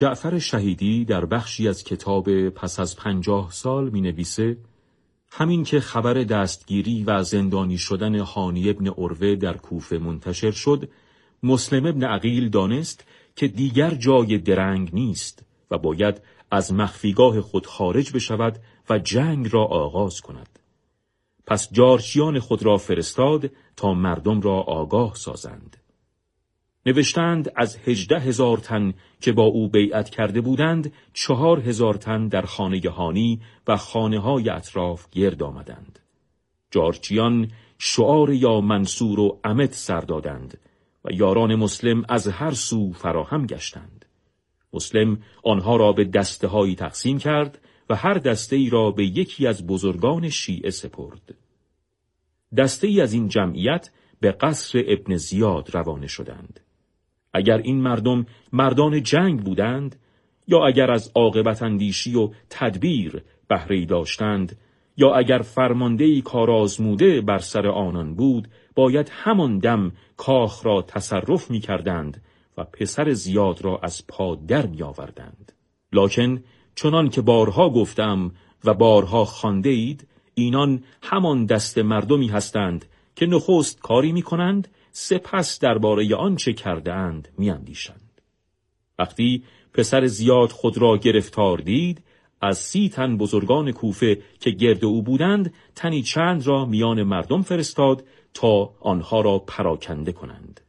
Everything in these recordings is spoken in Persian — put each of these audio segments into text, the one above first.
جعفر شهیدی در بخشی از کتاب پس از 50 سال می نویسه همین که خبر دستگیری و زندانی شدن هانی ابن عروه در کوفه منتشر شد، مسلم ابن عقیل دانست که دیگر جای درنگ نیست و باید از مخفیگاه خود خارج بشود و جنگ را آغاز کند. پس جارچیان خود را فرستاد تا مردم را آگاه سازند. نوشتند از 18,000 تن که با او بیعت کرده بودند 4,000 تن در خانه هانی و خانه‌های اطراف گرد آمدند. جارچیان شعار یا منصور و امد سر دادند و یاران مسلم از هر سو فراهم گشتند. مسلم آنها را به دسته‌هایی تقسیم کرد و هر دسته‌ای را به یکی از بزرگان شیعه سپرد. دسته‌ای از این جمعیت به قصر ابن زیاد روانه شدند. اگر این مردان جنگ بودند یا اگر از عاقبت اندیشی و تدبیر بهره‌ای داشتند یا اگر فرماندهی کارآزموده بر سر آنان بود، باید همان دم کاخ را تصرف می‌کردند و پسر زیاد را از پا در می‌آوردند. لکن چنان که بارها گفتم و بارها خوانده اید، اینان همان دست مردمی هستند که نخست کاری می‌کنند، سپس درباره آنچه کرده اند می‌اندیشند. وقتی پسر زیاد خود را گرفتار دید، از 30 تن بزرگان کوفه که گرد او بودند تنی چند را میان مردم فرستاد تا آنها را پراکنده کنند.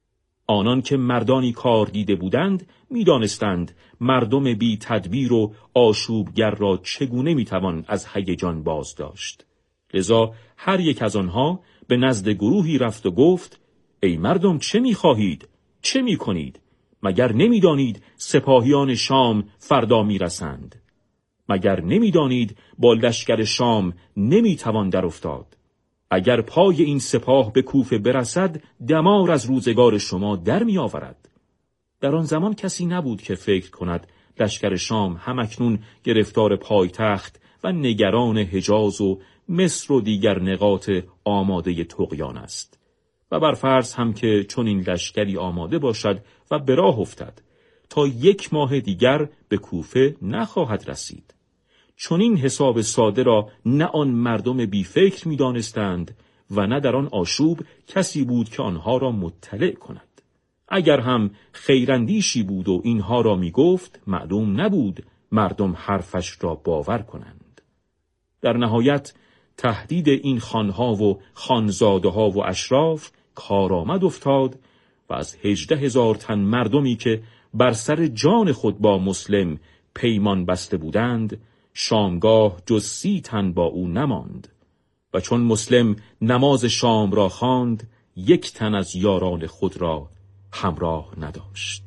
آنان که مردانی کار دیده بودند می‌دانستند مردم بی تدبیر و آشوبگر را چگونه می‌توان از هیجان باز داشت. لذا هر یک از آنها به نزد گروهی رفت و گفت: ای مردم، چه می‌خواهید؟ چه می‌کنید؟ مگر نمی‌دانید سپاهیان شام فردا می‌رسند؟ مگر نمی‌دانید با لشکر شام نمی‌توان در افتاد؟ اگر پای این سپاه به کوفه برسد، دمار از روزگار شما در می‌آورد. در آن زمان کسی نبود که فکر کند لشکر شام همکنون گرفتار پایتخت و نگران حجاز و مصر و دیگر نقاط آماده طغیان است. و بر فرض هم که چون این لشکری آماده باشد و به راه افتد، تا 1 ماه دیگر به کوفه نخواهد رسید. چون این حساب ساده را نه آن مردم بی فکر می دانستند و نه در آن آشوب کسی بود که آنها را مطلع کند. اگر هم خیراندیشی بود و اینها را می گفت، معلوم نبود مردم حرفش را باور کنند. در نهایت تهدید این خانها و خانزاده‌ها و اشراف کارآمد افتاد و از 18,000 تن مردمی که بر سر جان خود با مسلم پیمان بسته بودند، شامگاه جز 30 تن با او نماند و چون مسلم نماز شام را خواند، 1 تن از یاران خود را همراه نداشت.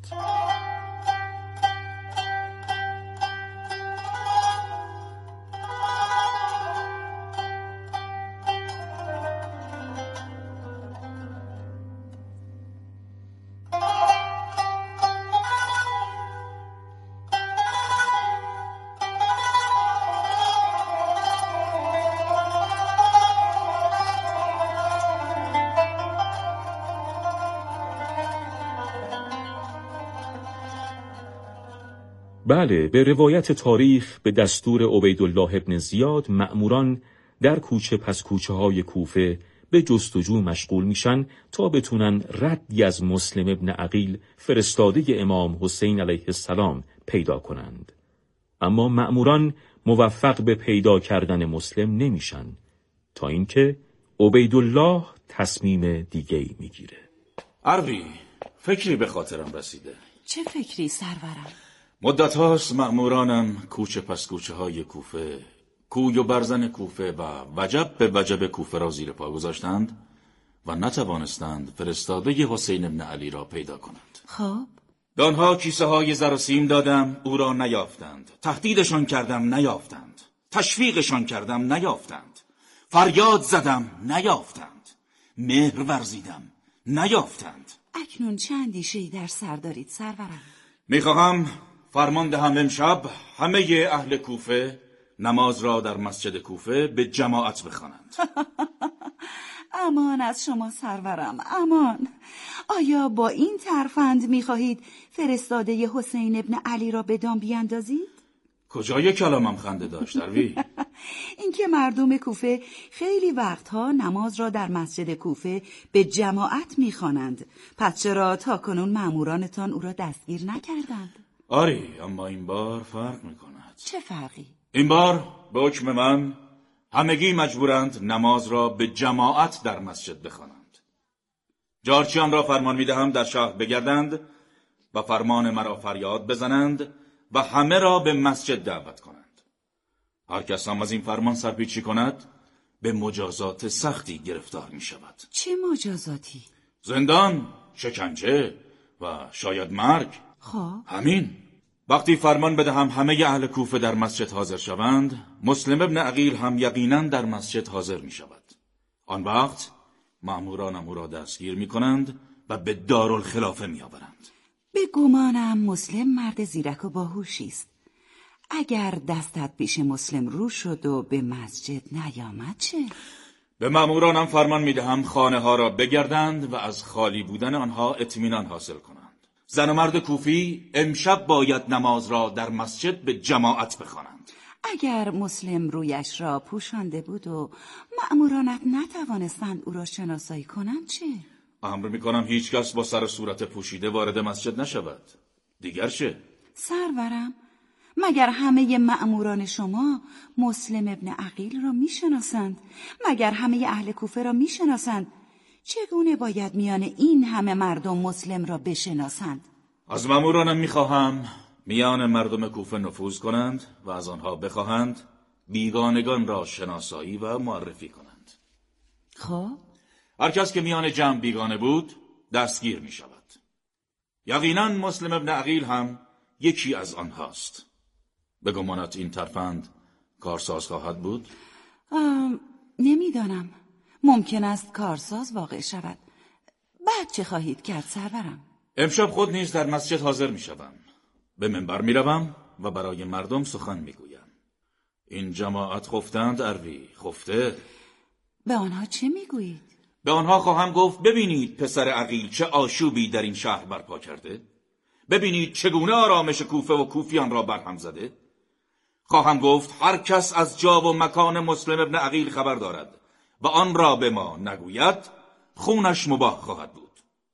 بله، به روایت تاریخ به دستور عبیدالله ابن زیاد مأموران در کوچه پس کوچه های کوفه به جستجو مشغول میشن تا بتونن ردی از مسلم ابن عقیل فرستاده امام حسین علیه السلام پیدا کنند. اما مأموران موفق به پیدا کردن مسلم نمیشن تا اینکه عبیدالله تصمیم دیگه‌ای میگیره. عربی، فکری به خاطرم رسیده. چه فکری سرورم؟ مدت هاست مأمورانم کوچه پس کوچه های کوفه، کوی و برزن کوفه و وجب به وجب کوفه را زیر پا گذاشتند و نتوانستند فرستاده حسین ابن علی را پیدا کنند. خب؟ به آنها کیسه های زر و سیم دادم، او را نیافتند. تهدیدشان کردم، نیافتند. تشویقشان کردم، نیافتند. فریاد زدم، نیافتند. مهر ورزیدم، نیافتند. اکنون چه اندیشه‌ای در سر دارید سرورم؟ میخواهم فرمان دهم امشب همه اهل کوفه نماز را در مسجد کوفه به جماعت بخوانند. امان از شما سرورم، امان. آیا با این ترفند می‌خواهید فرستاده حسین ابن علی را به دام بیاندازید؟ کجای کلامم خنده داشت دروی؟ اینکه مردم کوفه خیلی وقتها نماز را در مسجد کوفه به جماعت می‌خوانند. پس چرا تاکنون مأمورانتان او را دستگیر نکردند؟ آری، اما این بار فرق می‌کند. چه فرقی؟ این بار به حکم من همگی مجبورند نماز را به جماعت در مسجد بخوانند. جارچیان را فرمان می‌دهم در شهر بگردند و فرمان مرا فریاد بزنند و همه را به مسجد دعوت کنند. هر کس هم از این فرمان سرپیچی کند به مجازات سختی گرفتار می شود. چه مجازاتی؟ زندان، شکنجه و شاید مرگ. خب همین. وقتی فرمان بدهم همه اهل کوفه در مسجد حاضر شوند، مسلم ابن عقیل هم یقینا در مسجد حاضر می شود. آن وقت مأمورانم او را دستگیر می کنند و به دارالخلافه می آورند. به گمانم مسلم مرد زیرک و باهوشی است. اگر دستت پیش مسلم رو شد و به مسجد نیامد چه؟ به مأمورانم فرمان میدهم خانه ها را بگردند و از خالی بودن آنها اطمینان حاصل کنند. زن و مرد کوفی امشب باید نماز را در مسجد به جماعت بخوانند. اگر مسلم رویش را پوشانده بود و مأمورانت نتوانستند او را شناسایی کنند چه؟ امر میکنم هیچ کس با سر و صورت پوشیده وارد مسجد نشود. دیگر چه؟ سرورم، مگر همه مأموران شما مسلم ابن عقیل را میشناسند؟ مگر همه اهل کوفه را میشناسند؟ چگونه باید میان این همه مردم مسلم را بشناسند؟ از مأمورانم میخواهم میان مردم کوفه نفوذ کنند و از آنها بخواهند بیگانگان را شناسایی و معرفی کنند. خب هر کس که میان جمع بیگانه بود دستگیر می شود. یقینا مسلم ابن عقیل هم یکی از آنهاست. به گمانت این ترفند کارساز خواهد بود؟ نمیدانم. ممکن است کارساز واقع شود. بعد چه خواهید کرد سرورم؟ امشب خود نیز در مسجد حاضر می شوم. به منبر می روم و برای مردم سخن می گویم. این جماعت خفتند اروی، خفته. به آنها چه می گویید؟ به آنها خواهم گفت ببینید پسر عقیل چه آشوبی در این شهر برپا کرده. ببینید چگونه آرامش کوفه و کوفیان را برهم زده. خواهم گفت هر کس از جا و مکان مسلم ابن عقیل خبر دارد و آن را به ما نگوید خونش مباح خواهد بود.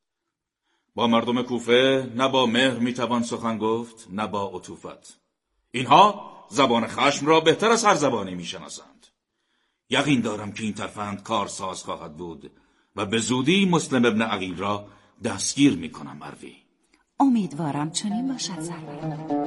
با مردم کوفه نه با مهر میتوان سخن گفت نه با عطوفت. اینها زبان خشم را بهتر از هر زبانی میشناسند. یقین دارم که این ترفند کارساز خواهد بود و به زودی مسلم ابن عقیل را دستگیر میکنم اروی. امیدوارم چنین باشد سرورم.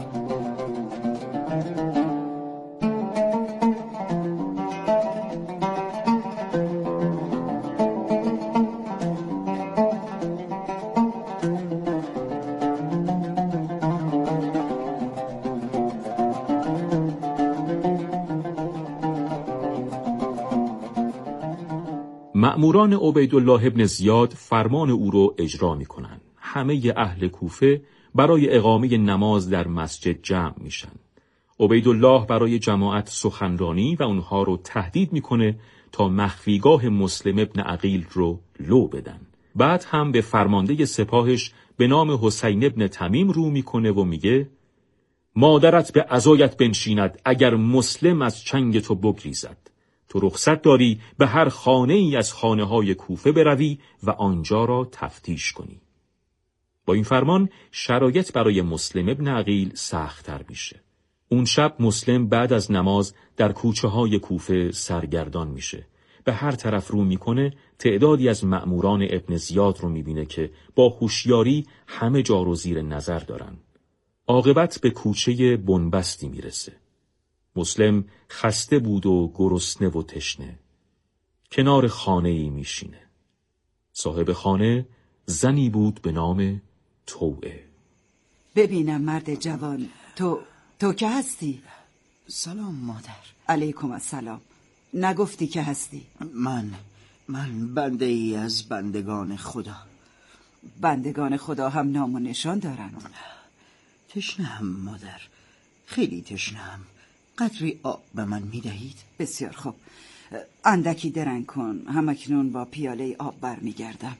مأموران عبیدالله ابن زیاد فرمان او را اجرا می‌کنند. همه اهل کوفه برای اقامه نماز در مسجد جمع میشن. عبیدالله برای جماعت سخنرانی و اونها رو تهدید میکنه تا مخفیگاه مسلم ابن عقیل رو لو بدن. بعد هم به فرمانده سپاهش به نام حسین ابن تمیم رو میکنه و میگه مادرت به عزایت بنشیند اگر مسلم از چنگ تو بگریزد. تو رخصت داری به هر خانه ای از خانه های کوفه بروی و آنجا را تفتیش کنی. با این فرمان شرایط برای مسلم ابن عقیل سخت‌تر میشه. اون شب مسلم بعد از نماز در کوچه های کوفه سرگردان میشه. به هر طرف رو میکنه تعدادی از مأموران ابن زیاد رو میبینه که با هوشیاری همه جا رو زیر نظر دارن. عاقبت به کوچه بنبستی میرسه. مسلم خسته بود و گرسنه و تشنه. کنار خانه‌ای میشینه. صاحب خانه زنی بود به نام توعه. ببینم مرد جوان، تو که هستی؟ سلام مادر. علیکم السلام. نگفتی که هستی؟ من بنده ای از بندگان خدا. بندگان خدا هم نام و نشان دارند. تشنه‌ام مادر، خیلی تشنه‌ام. قدری آب به من میدهید؟ بسیار خوب. اندکی درنگ کن، همکنون با پیاله آب برمیگردم.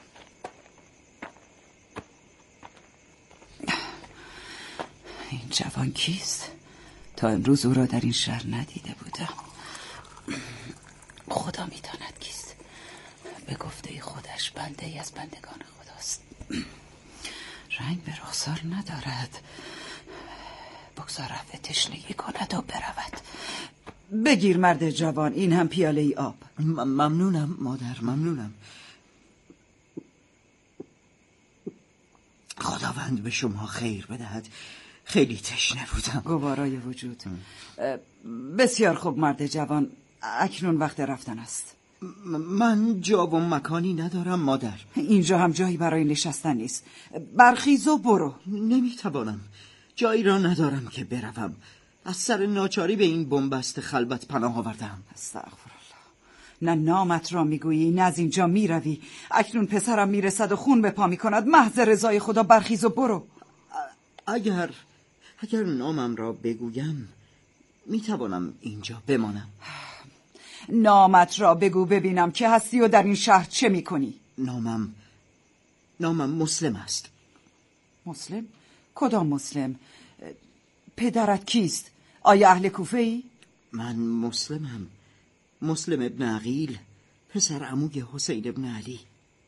این جوان کیست؟ تا امروز او را در این شهر ندیده بودم. خدا میداند کیست. به گفته خودش بنده ای از بندگان خداست. رنگ به رخسار ندارد. بگذار رفع تشنگی کند و برود. بگیر مرد جوان، این هم پیاله ای آب. ممنونم مادر، ممنونم. خداوند به شما خیر بدهد. خیلی تشنه بودم. گوارای وجود. بسیار خوب مرد جوان، اکنون وقت رفتن است. من جا و مکانی ندارم مادر. اینجا هم جایی برای نشستن نیست. برخیز و برو. نمیتوانم، جایی را ندارم که بروم. از سر ناچاری به این بنبست خلوت پناه آوردم. استغفرالله. نه نامت را میگویی نه از اینجا میروی. اکنون پسرم میرسد و خون به پا میکند. محض رضای خدا برخیز و برو. اگر نامم را بگویم میتوانم اینجا بمانم. نامت را بگو ببینم که هستی و در این شهر چه میکنی. نامم مسلم است. مسلم؟ کدام مسلم؟ پدرت کیست؟ آیا اهل کوفه ای؟ من مسلمم. مسلم ابن عقیل، پسر عموی حسین ابن علی.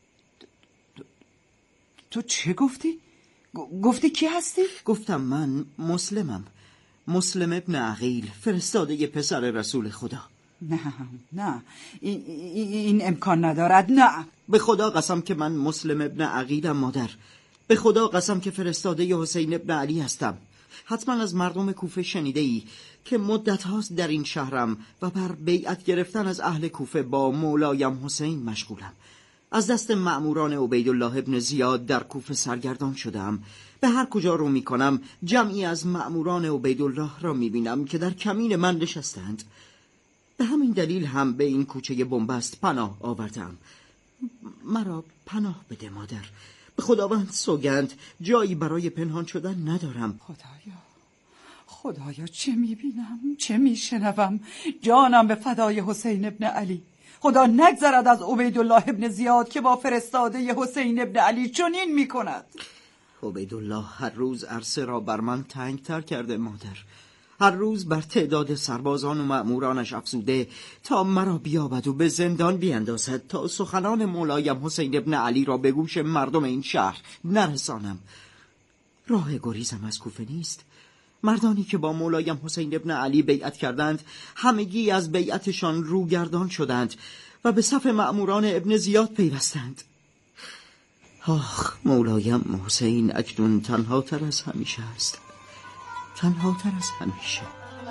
تو چه گفتی؟ گفتی کی هستی؟ گفتم من مسلمم. مسلم ابن عقیل، فرستاده پسر رسول خدا. نه این امکان ندارد. نه، به خدا قسم که من مسلم ابن عقیلم مادر. به خدا قسم که فرستاده حسین ابن علی هستم. حتما از مردم کوفه شنیده ای که مدت هاست در این شهرم و بر بیعت گرفتن از اهل کوفه با مولایم حسین مشغولم. از دست مأموران عبیدالله ابن زیاد در کوفه سرگردان شدم. به هر کجا رو می کنم جمعی از مأموران عبیدالله را می بینم که در کمین من نشستند. به همین دلیل هم به این کوچه بنبست پناه آوردم. مرا پناه بده مادر. به خداوند سوگند جایی برای پنهان شدن ندارم. خدایا چه میبینم، چه میشنوم. جانم به فدای حسین ابن علی. خدا نگذرد از عبیدالله ابن زیاد که با فرستاده حسین ابن علی چنین میکند. عبیدالله هر روز عرصه را بر من تنگتر کرده مادر. هر روز بر تعداد سربازان و مأمورانش افزوده تا مرا بیابد و به زندان بیندازد تا سخنان مولایم حسین ابن علی را به گوش مردم این شهر نرسانم. راه گریزم از کوفه نیست. مردانی که با مولایم حسین ابن علی بیعت کردند همگی از بیعتشان روگردان شدند و به صف مأموران ابن زیاد پیوستند. آخ، مولایم حسین اکنون تنها تر از همیشه است. تنها تر از همیشه.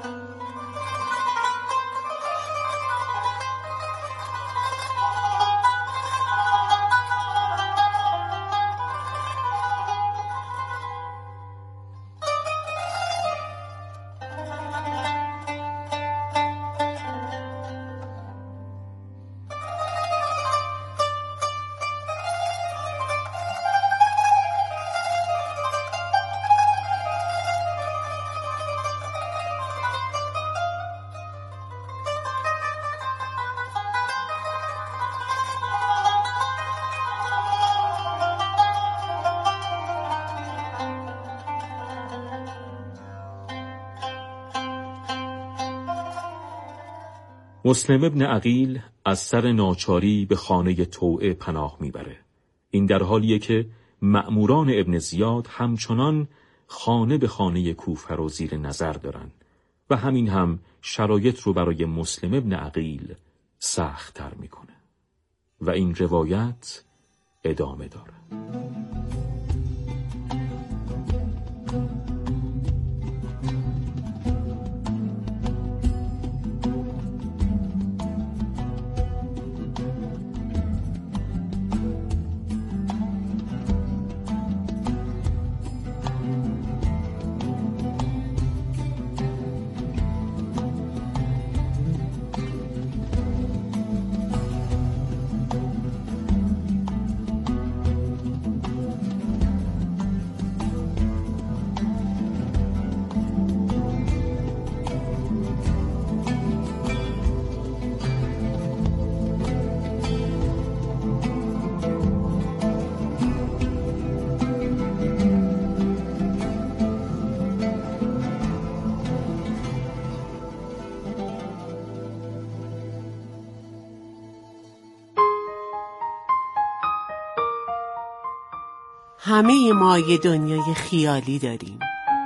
مسلم ابن عقیل از سر ناچاری به خانه توعه پناه میبره. این در حالیه که مأموران ابن زیاد همچنان خانه به خانه کوفه رو زیر نظر دارن و همین هم شرایط رو برای مسلم ابن عقیل سخت تر میکنه و این روایت ادامه داره. همه ما یه دنیای خیالی داریم.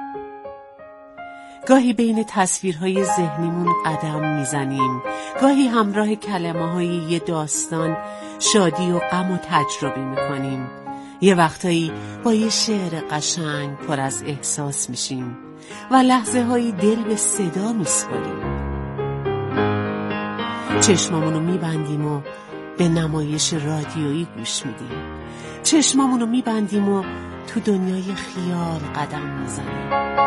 گاهی بین تصویرهای ذهنیمون قدم میزنیم، گاهی همراه کلمه‌های یه داستان شادی و غم و تجربه میکنیم. یه وقتایی با یه شعر قشنگ پر از احساس میشیم و لحظه هایی دل به صدا میسپاریم. چشمامونو میبندیم و به نمایش رادیویی گوش میدیم. چشمامونو میبندیم و تو دنیای خیال قدم میزنیم.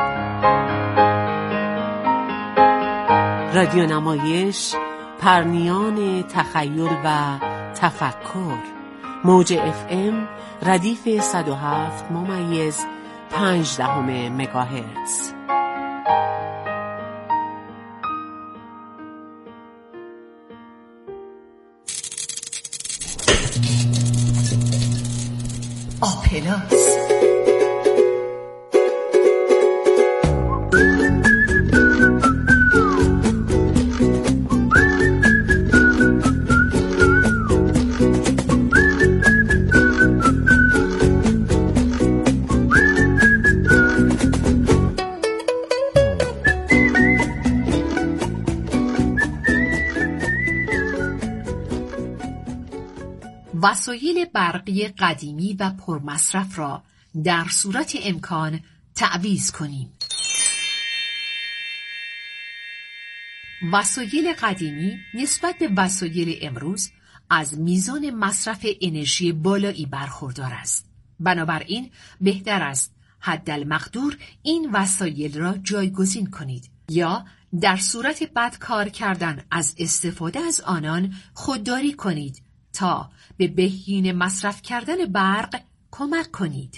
رادیو نمایش، پرنیان تخیل و تفکر. موج FM ردیف 107.5 مگاهرتز. آپلاس. وسایل برقی قدیمی و پرمصرف را در صورت امکان تعویض کنیم. وسایل قدیمی نسبت به وسایل امروز از میزان مصرف انرژی بالایی برخوردار است. بنابراین بهتر است حدالمقدور این وسایل را جایگزین کنید یا در صورت بد کار کردن از استفاده از آنان خودداری کنید تا به بهینه مصرف کردن برق کمک کنید.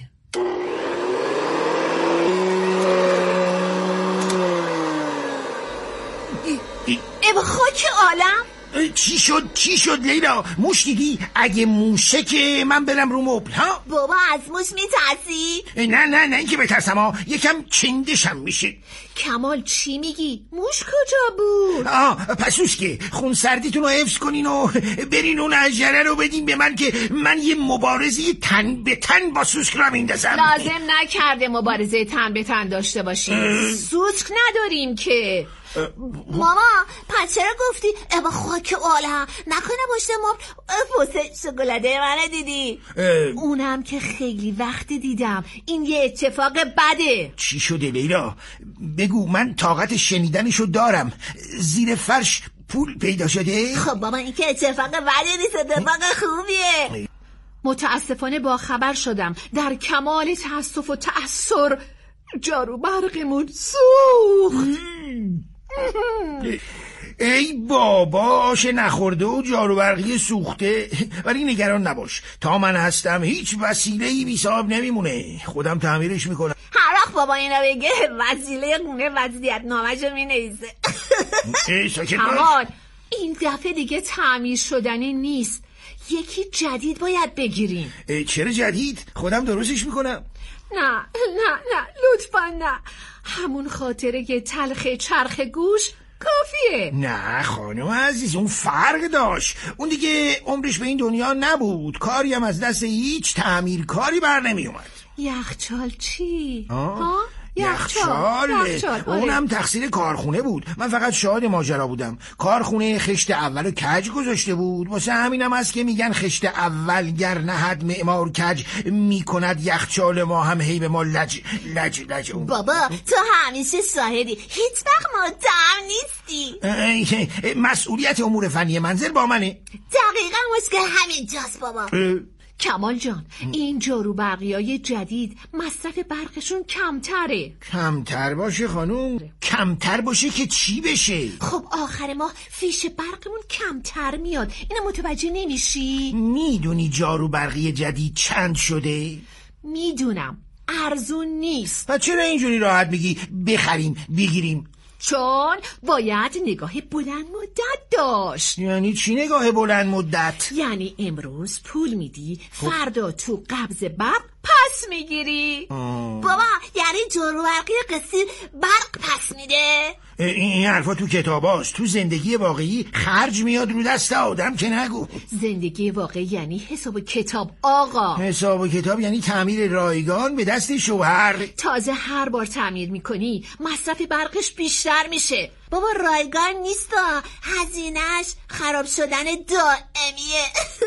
ای خاک عالم! چی شد لیلا؟ موش دیدی؟ اگه موشه که من برم رو مبل ها؟ بابا از موش میترسی؟ نه این که بترسم ها، یکم چندشم میشه. کمال چی میگی؟ موش کجا بود؟ پسوس که خون سردیتون رو حفظ کنین و برین اون عجله رو بدین به من که من یه مبارزه تن به تن با سوسک را میندازم. لازم نکرده مبارزه تن به تن داشته باشیم. سوسک نداریم که. ماما پس چرا گفتی ابا خاک عالم نکنه باشه ما بوسه شکلاته منو دیدی؟ اونم که خیلی وقت دیدم. این یه اتفاق بده. چی شده لیلا؟ بگو، من طاقت شنیدنشو دارم. زیر فرش پول پیدا شده؟ خب بابا این که اتفاق بده نیست، اتفاق خوبیه. متاسفانه با خبر شدم در کمال تأسف و تأثر جارو برقمون سوخت. ای بابا، آش نخورده و جارو برقی سوخته. ولی نگران نباش، تا من هستم هیچ وسیله‌ای بی صاحب نمیمونه. خودم تعمیرش میکنم. هر وقت بابا اینا بگه وسیله خونه وضعیت نامه‌شو مینویسه. کمال این دفعه دیگه تعمیر شدنی نیست، یکی جدید باید بگیریم. چرا جدید؟ خودم درستش میکنم. نه لطفا نه. همون خاطره که تلخ چرخ گوش کافیه. نه خانم عزیز، اون فرق داشت. اون دیگه عمرش به این دنیا نبود. کاری هم از دست هیچ تعمیرکاری بر نمی اومد. یخچال چی؟ یخچال اونم تقصیر کارخونه بود. من فقط شاهد ماجرا بودم. کارخونه خشت اولو کج گذاشته بود. واسه همینم هست که میگن خشت اول گر نهد معمار کج، میکند یخچال ما هم هی به ما لج. بابا تو همیشه شاهدی، هیچ وقت متهم نیستی. مسئولیت امور فنی منزل با منه. دقیقا مشکل همین جاست بابا. کمال جان، این جارو برقیای جدید مصرف برقشون کمتره. کمتر باشه خانوم؟ کمتر باشه که چی بشه؟ خب آخر ماه فیش برقمون کمتر میاد. اینو متوجه نمیشی؟ میدونی جارو برقی جدید چند شده؟ میدونم، ارزون نیست. و چرا اینجوری راحت میگی بخریم بگیریم؟ چون باید نگاه بلند مدت داشت. یعنی چی نگاه بلند مدت؟ یعنی امروز پول میدی، فردا تو قبض برق پس میگیری. بابا یعنی جارو برقی قصیر برق پس میده؟ این حرفا تو کتاباست. تو زندگی واقعی خرج میاد رو دست آدم که نگو. زندگی واقعی یعنی حساب و کتاب آقا. حساب و کتاب یعنی تعمیر رایگان به دست شوهر. تازه هر بار تعمیر میکنی مصرف برقش بیشتر میشه. بابا رایگان نیستا، هزینه‌اش خراب شدن دائمیه.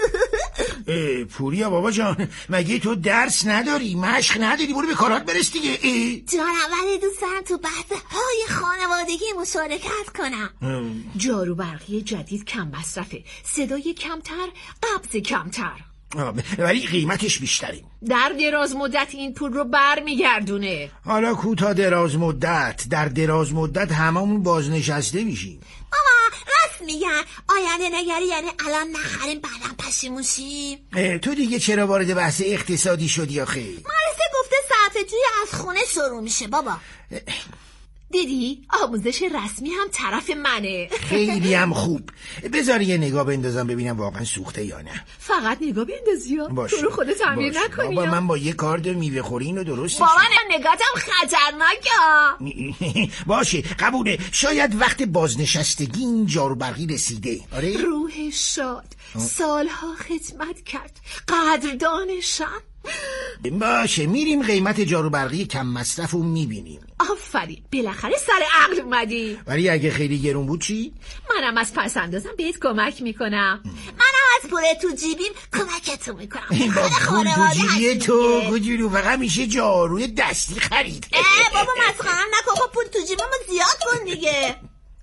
پوریا بابا جان، مگه تو درس نداری؟ مشق نداری؟ برو به کارات برس دیگه. جانم، ولی دوست دارم تو بحث‌های خانوادگی مشارکت کنم. جارو برقی جدید کم مصرفه، صدای کمتر، قبض کمتر، ولی قیمتش بیشتره. در دراز مدت این پول رو برمیگردونه. حالا کوتاه دراز مدت، در دراز مدت هممون بازنشسته میشیم. راست میگن، آینده نگری یعنی الان نخریم بعدم پشیمون شیم. تو دیگه چرا وارد بحث اقتصادی شدی آخه؟ مدرسه گفته صرفه‌جویی از خونه شروع میشه بابا. دیدی؟ آموزش رسمی هم طرف منه. خیلی هم خوب. بذار یه نگاه بندازم ببینم واقعا سوخته یا نه. فقط نگاه بندازی ها، تو رو خودت تعمیر نکنی. بابا من با یه کارد میوه خوری اینو درستش. بابا نگاهتم خطرناکه. باشه قبوله. شاید وقت بازنشستگی این جارو برقی رسیده. آره؟ روح شاد سالها خدمت کرد، قدردانشم. باشه میریم قیمت جارو برقی کم مصرف رو میبینیم. آفرین، بالاخره سر عقل اومدی. ولی اگه خیلی گرون بود چی؟ منم از پس اندازم بهت کمک میکنم. منم از پول تو جیبیم کمکتون میکنم. با پول تو جیبی تو کجورو فقط میشه جاروی دستی خرید. بابا مسخره نکن، با پول تو جیبم زیاد کن دیگه.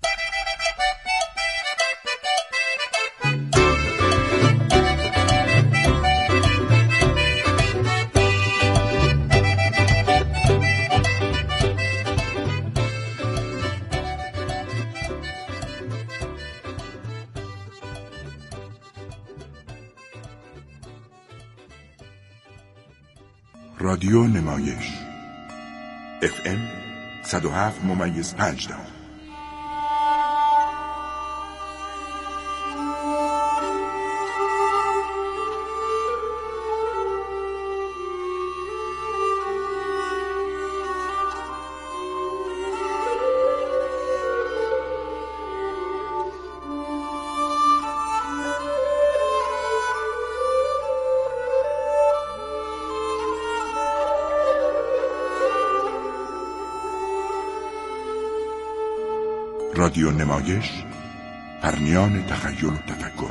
رادیو نمایش FM 107.5. رادیو نمایش، پرنیان تخیل و تفکر.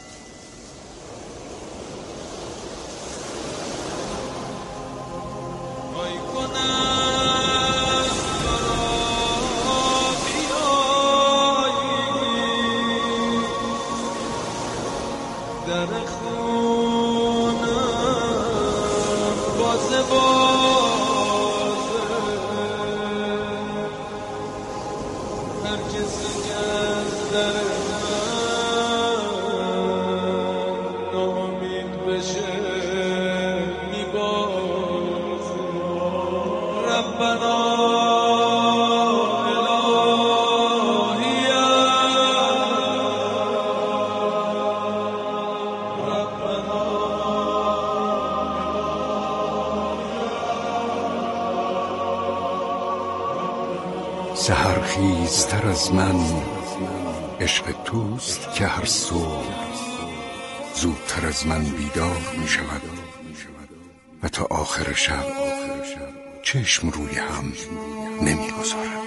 سحرخیزتر از من عشق توست که هر صبح زودتر از من بیدار می شود و تا آخر شب چشم روی هم نمی گذارد.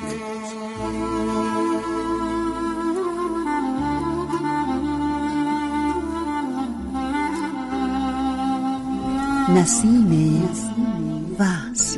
نسیم وصل.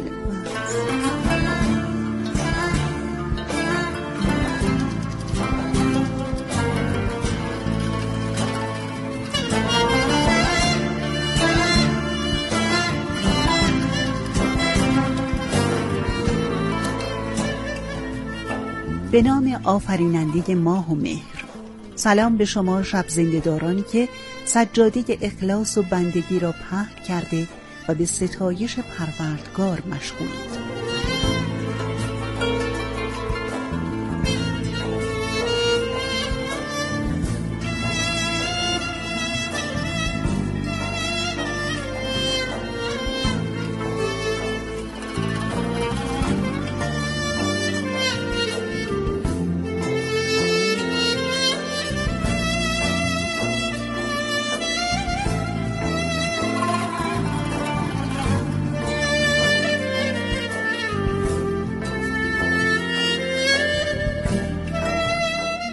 به نام آفریننده ماه و مهر. سلام به شما شب زنده‌دارانی که سجاده اخلاص و بندگی را پهن کرده و به ستایش پروردگار مشغولید.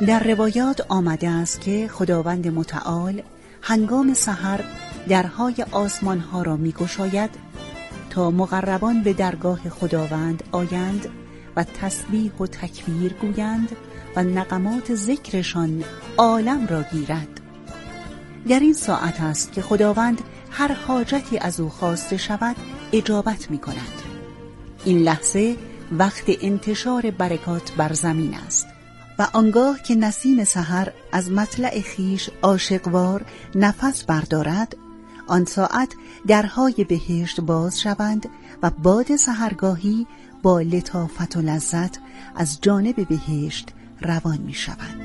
در روایات آمده است که خداوند متعال هنگام سحر درهای آسمانها را می‌گشاید تا مقربان به درگاه خداوند آیند و تسبیح و تکبیر گویند و نغمات ذکرشان عالم را گیرد. در این ساعت است که خداوند هر حاجتی از او خواسته شود اجابت می‌کند. این لحظه وقت انتشار برکات بر زمین است و آنگاه که نسیم سحر از مطلع خیش عاشقوار نفس بردارد، آن ساعت درهای بهشت باز شوند و باد سحرگاهی با لطافت و لذت از جانب بهشت روان می شوند.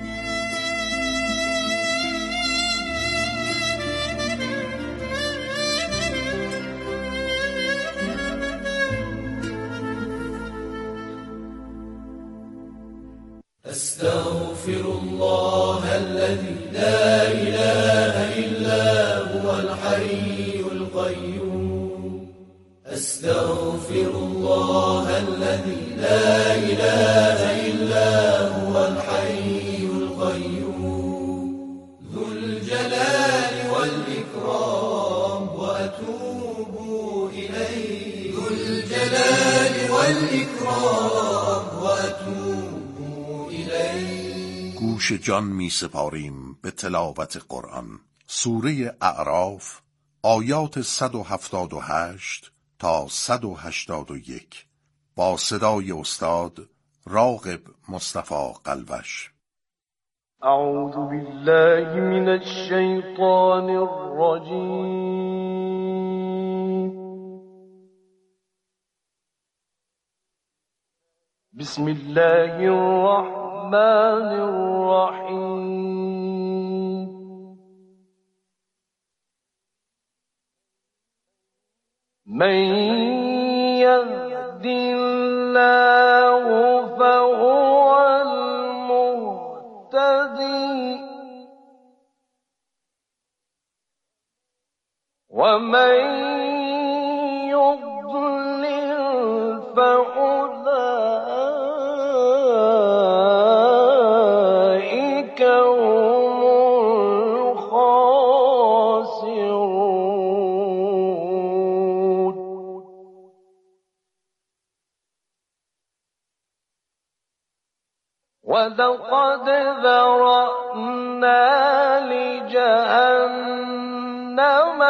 استغفر الله الذي لا إله إلا هو الحي القيوم. استغفر الله الذي لا إله إلا هو الحي القيوم ذو الجلال والإكرام وأتوب إليه. ذو الجلال والإكرام وأتوب. گوش جان می سپاریم به تلاوت قرآن. سوره اعراف آیات 178 تا 181 با صدای استاد راغب مصطفی قلوش. اعوذ بالله من الشیطان الرجیم. بسم الله الرحمن الرحیم. من يهد الله فهو المهتدي ومن يضلل فأولئك هم الخاسرون. ولقد ذرأنا لجهنم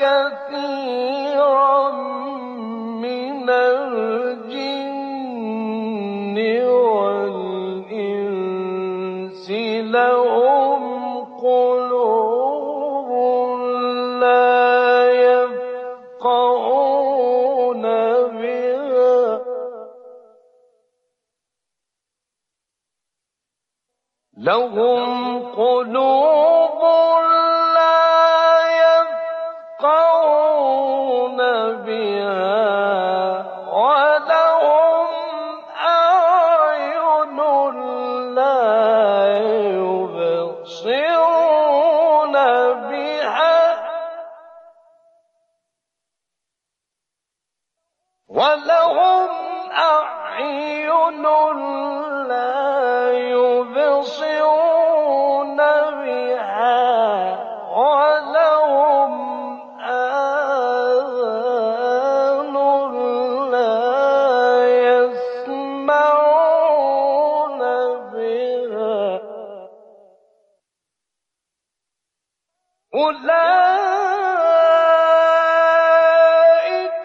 كثيرا من الجن والإنس لهم قلوب لا يفقهون بها لهم قلوب لا يفقهون بها ولهم أعين لا يبصرون بها ولهم أعين لا يبصرون بها ولهم آذان لا يسمعون بها أولئك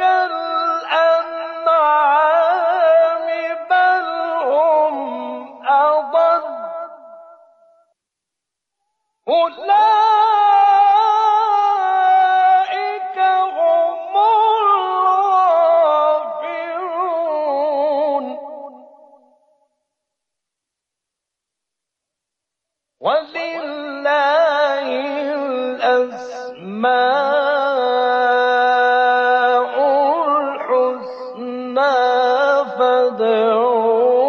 كالأنعام بل هم أضل. أولئك هم الغافلون. ولله